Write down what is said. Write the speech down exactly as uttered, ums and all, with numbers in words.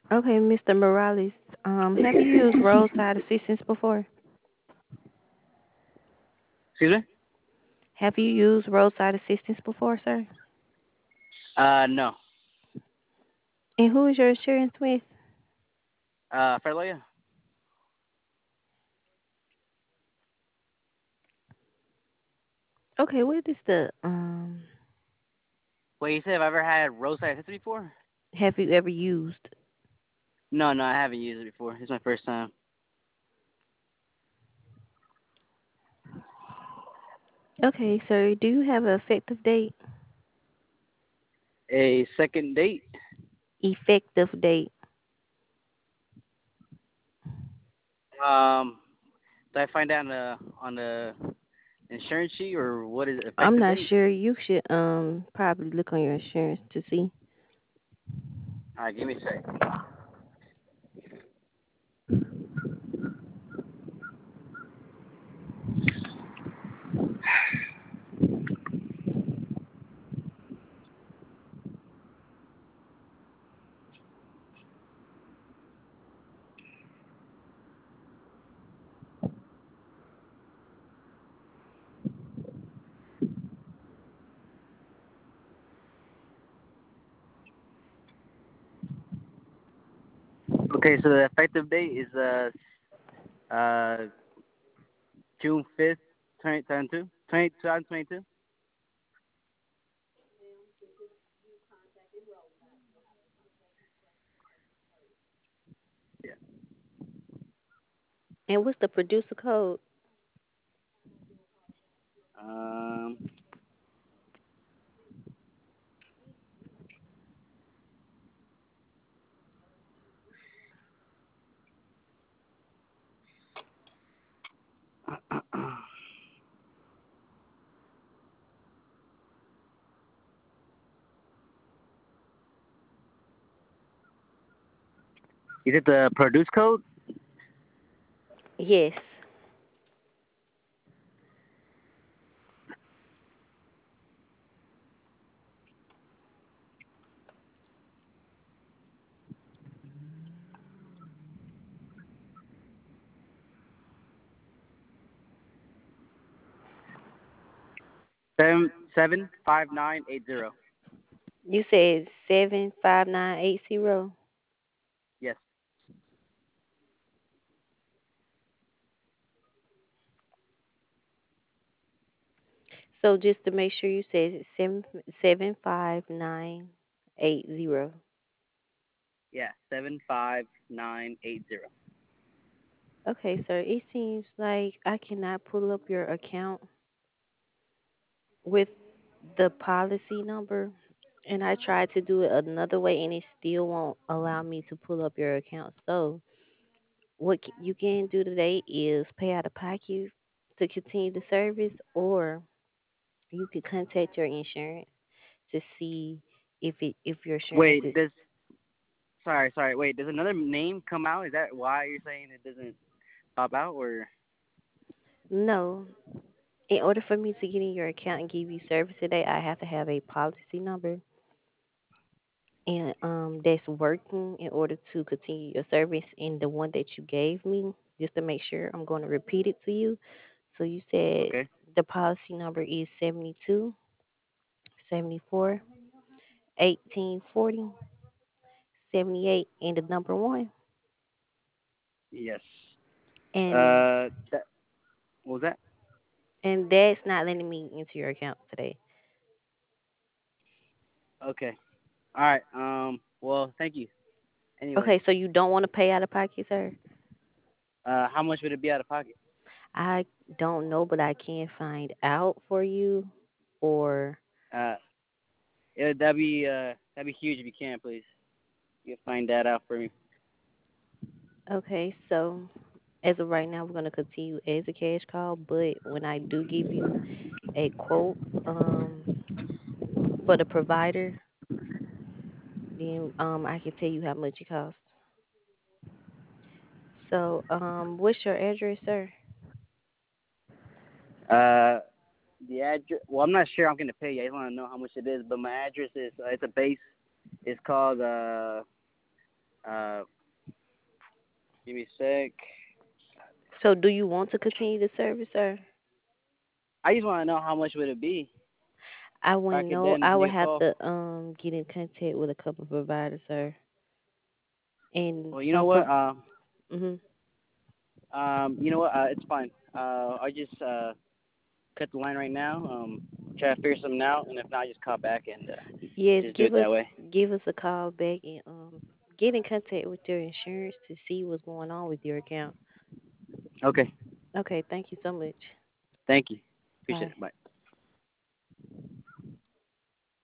Okay, mister Morales, um, have you used roadside assistance before? Excuse me? Have you used roadside assistance before, sir? Uh, no. And who is your insurance with? Uh, Fairlawyer? Okay, what is the um? Wait, you said if I ever had roadside assistance before? Have you ever used? No, no, I haven't used it before. It's my first time. Okay, sir. Do you have an effective date? A second date? Effective date. Um, do I find out on the, on the insurance sheet or what is it, I'm effective not date? sure. You should um probably look on your insurance to see. Alright, give me a sec. Okay, so the effective date is uh uh June fifth, twenty twenty-two. twenty, twenty twenty-two? Yeah. And what's the producer code? Um, is it the produce code? Yes. Seven seven five nine eight zero. You said seven five nine eight zero. Yes. So just to make sure, you said seven seven five nine eight zero. Yeah. Seven five nine eight zero. Okay, sir. It seems like I cannot pull up your account with the policy number, and I tried to do it another way, and it still won't allow me to pull up your account. So what c- you can do today is pay out of pocket to continue the service, or you could contact your insurance to see if it if your insurance Wait, is does sorry, sorry. Wait, does another name come out? Is that why you're saying it doesn't pop out, or no. In order for me to get in your account and give you service today, I have to have a policy number and um that's working in order to continue your service. And the one that you gave me, just to make sure, I'm going to repeat it to you. So you said okay? the policy number is seventy two seventy four eighteen forty seventy eight and the number one. Yes. And Uh, that what was that? and that's not letting me into your account today. Okay. All right. Um. Well, thank you. Anyway, Okay, so you don't want to pay out of pocket, sir? uh, how much would it be out of pocket? I don't know, but I can find out for you. Or Uh, yeah, that'd be uh that'd be huge if you can, please. You can find that out for me. okay, so as of right now, we're going to continue as a cash call. But when I do give you a quote um, for the provider, then um, I can tell you how much it costs. So, um, what's your address, sir? Uh, the address. Well, I'm not sure I'm gonna pay you. I just want to know how much it is. But my address is uh, it's a base. It's called uh Uh, give me a sec. So, do you want to continue the service, sir? I just want to know how much would it be I if I wouldn't could know. then I would make a have call. to um get in contact with a couple of providers, sir, and Well, you know some. what? Pro- Uh, hmm um, you know what? Uh, it's fine. Uh, I just uh cut the line right now. Um, try to figure something out, and if not, just call back and uh, Yes, just do give it us that way. give us a call back and um get in contact with your insurance to see what's going on with your account. Okay. Okay, thank you so much. Thank you. Appreciate Bye. it. Bye.